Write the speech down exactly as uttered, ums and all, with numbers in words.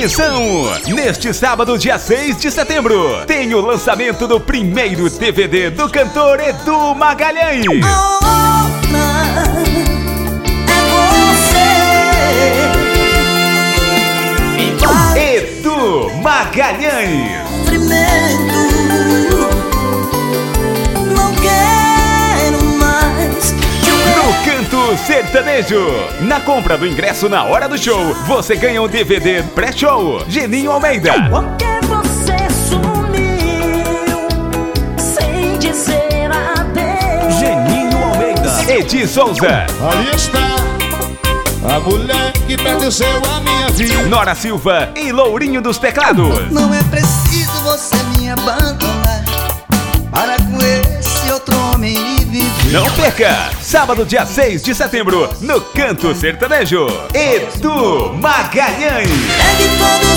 Atenção! Neste sábado, dia seis de setembro, tem o lançamento do primeiro D V D do cantor Edu Magalhães. Edu Magalhães. Não quero mais. No Canto Sertanejo. Na compra do ingresso na hora do show, você ganha um D V D pré-show. Geninho Almeida. Porque você sumiu sem dizer adeus. Geninho Almeida. Edi Souza. Ali está a mulher que pertenceu à minha vida. Nora Silva e Lourinho dos Teclados. Não é preciso você me abandonar para com esse outro homem e viver. Não perca! Sábado, dia seis de setembro, no Canto Sertanejo, Edu Magalhães. É de todos